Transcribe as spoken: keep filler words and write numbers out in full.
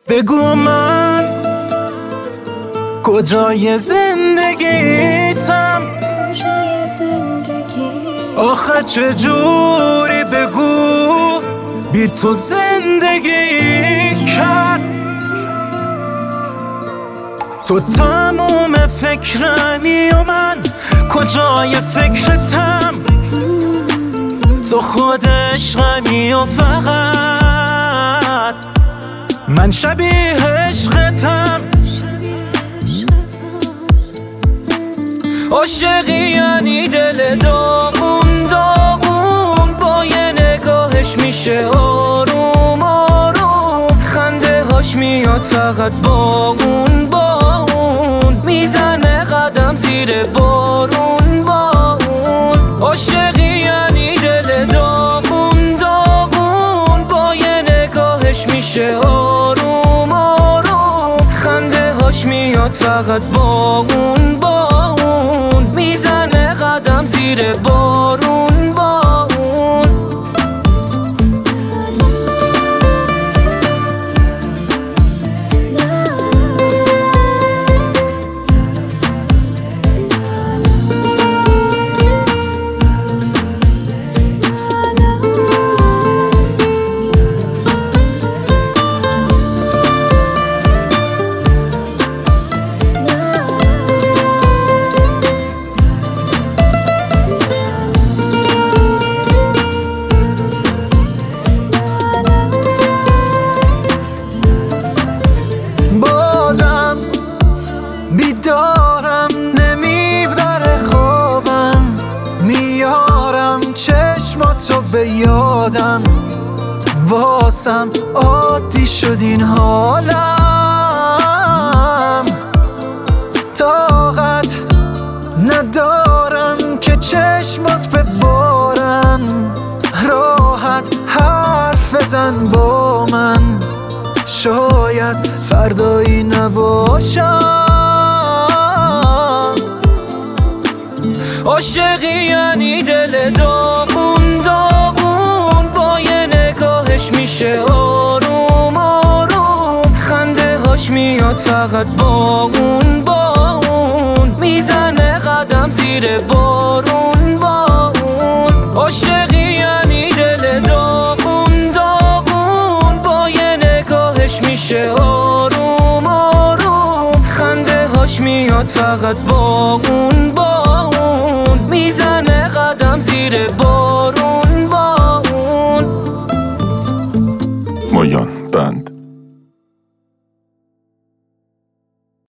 بگو من کجای زندگیتم، آخه چجوری بگو بی تو زندگی کرد. تو تموم فکرمی و من کجای فکرتم، تو خود عشقمی و فقط من شبیه عشقتم. عاشقی یعنی دل داغون داغون، با یه نگاهش میشه آروم آروم، خنده هاش میاد فقط باغون باغون، میزنه قدم زیر بارون بارون. عاشقی یعنی دل داغون داغون، با یه نگاهش میشه آروم آروم، خنده هاش میاد فقط باغون باغون، میزنه قدم زیر بارون بارون. بیدارم نمیبره خوابم، میارم چشماتو به یادم، واسم عادی شد این حالم. طاقت ندارم که چشمات ببارن، راحت حرف بزن با من، شاید فردایی نباشم. عاشقی یعنی دل داغون داغون، با یه نگاهش میشه آروم آروم، خنده هاش میاد فقط باغون باغون، میزنه قدم زیر بارون بارون. عاشقی یعنی دل داغون داغون، با یه نگاهش میشه آروم آروم، خنده هاش میاد فقط باغون باغون، میزنه قدم زیر بارون.